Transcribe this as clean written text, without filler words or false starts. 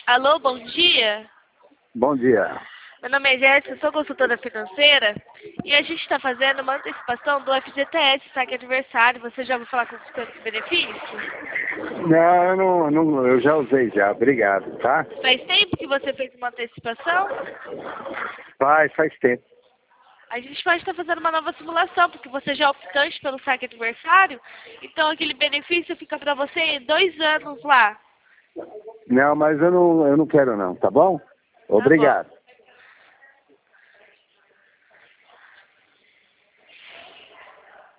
Alô, bom dia. Bom dia. Meu nome é Jéssica, sou consultora financeira e a gente está fazendo uma antecipação do FGTS, saque aniversário. Você já ouviu falar com os seus benefícios? Não, eu já usei já, obrigado, tá? Faz tempo que você fez uma antecipação? Faz tempo. A gente pode estar fazendo uma nova simulação, porque você já é optante pelo saque aniversário, então aquele benefício fica para você em 2 anos lá. Não, mas eu não quero não, tá bom? Tá bom. Obrigado.